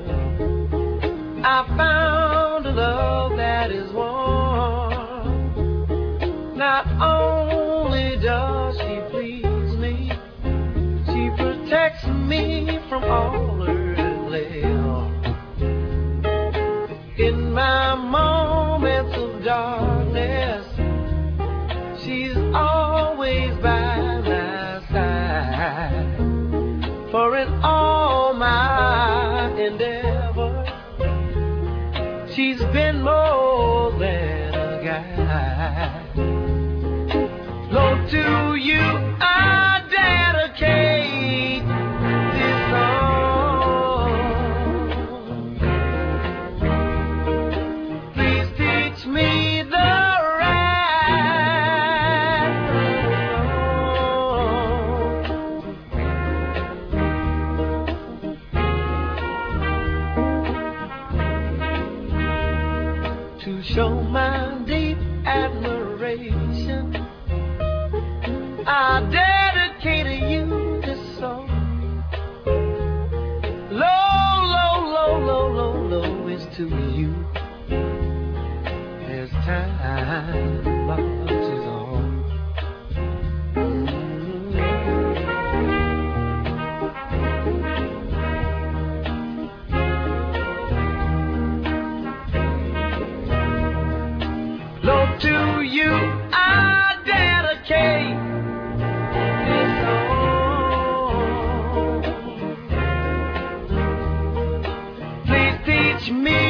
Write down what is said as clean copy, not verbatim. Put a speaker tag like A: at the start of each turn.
A: I found a love that is warm. Not only does she please me, she protects me from all earthly harm. In my moments of darkness, she's always by my side. For in all my endeavors, she's been more than a guide. Lord, to you I dedicate this song. Please teach me the right to show my deep admiration. I dedicate you this song. Low, low, low, low, low, low is to you as time marches on. Lord, to you I dedicate this song. Please teach me